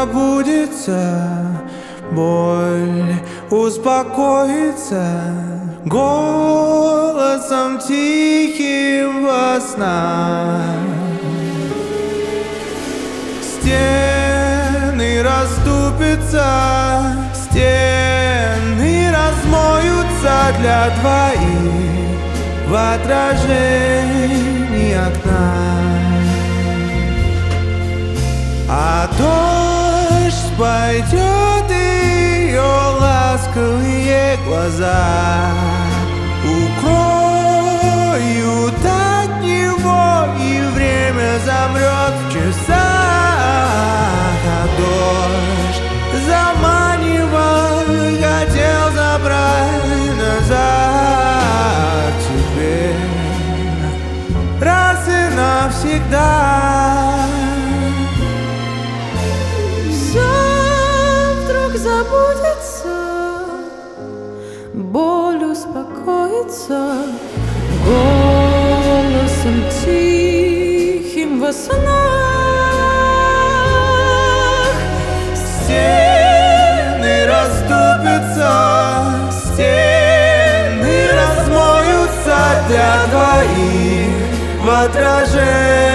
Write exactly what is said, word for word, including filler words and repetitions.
забудется, боль успокоится голосом тихим во снах. Стены расступятся, стены размоются для двоих в отражении окна. А дождь пойдет, ее ласковые глаза укроют от него, и время замрет в часах. А дождь заманивал, хотел забрать назад теперь раз и навсегда. Забудется, боль успокоится голосом тихим во снах. Стены расступятся, стены размоются для двоих в отражении